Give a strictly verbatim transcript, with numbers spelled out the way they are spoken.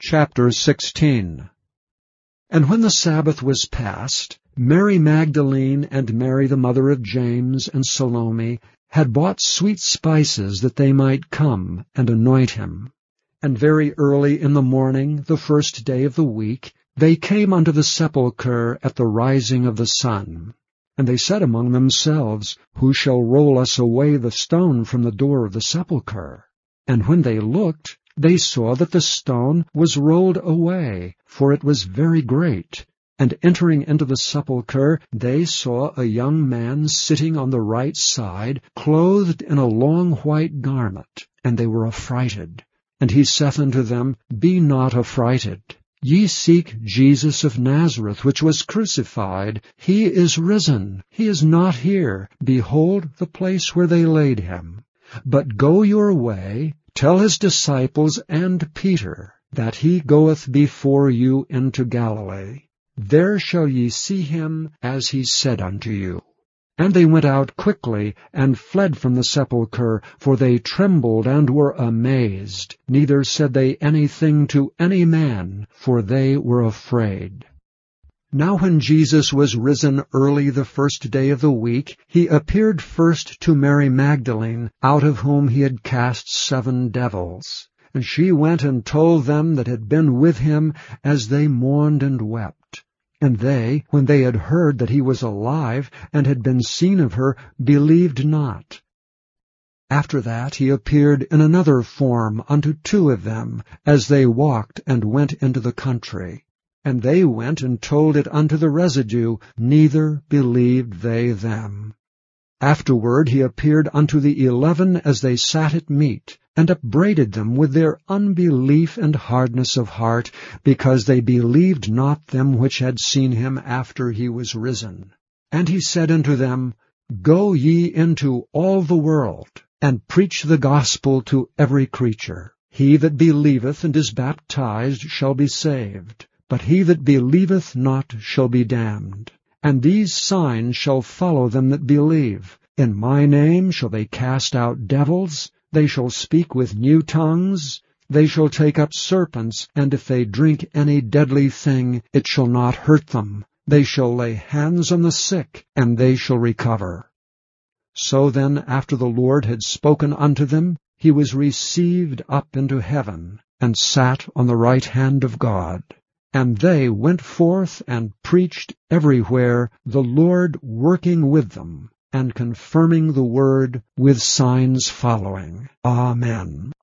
Chapter sixteen. And when the Sabbath was past, Mary Magdalene and Mary the mother of James and Salome had bought sweet spices that they might come and anoint him. And very early in the morning, the first day of the week, they came unto the sepulchre at the rising of the sun. And they said among themselves, Who shall roll us away the stone from the door of the sepulchre? And when they looked, they saw that the stone was rolled away, for it was very great. And entering into the sepulchre, they saw a young man sitting on the right side, clothed in a long white garment, and they were affrighted. And he saith unto them, Be not affrighted. Ye seek Jesus of Nazareth, which was crucified. He is risen. He is not here. Behold the place where they laid him. But go your way, tell his disciples and Peter, that he goeth before you into Galilee. There shall ye see him, as he said unto you. And they went out quickly, and fled from the sepulchre, for they trembled and were amazed. Neither said they anything to any man, for they were afraid. Now when Jesus was risen early the first day of the week, he appeared first to Mary Magdalene, out of whom he had cast seven devils. And she went and told them that had been with him, as they mourned and wept. And they, when they had heard that he was alive, and had been seen of her, believed not. After that he appeared in another form unto two of them, as they walked and went into the country. And they went and told it unto the residue, neither believed they them. Afterward he appeared unto the eleven as they sat at meat, and upbraided them with their unbelief and hardness of heart, because they believed not them which had seen him after he was risen. And he said unto them, Go ye into all the world, and preach the gospel to every creature. He that believeth and is baptized shall be saved, but he that believeth not shall be damned. And these signs shall follow them that believe. In my name shall they cast out devils, they shall speak with new tongues, they shall take up serpents, and if they drink any deadly thing, it shall not hurt them. They shall lay hands on the sick, and they shall recover. So then, after the Lord had spoken unto them, he was received up into heaven, and sat on the right hand of God. And they went forth and preached everywhere, the Lord working with them, and confirming the word with signs following. Amen.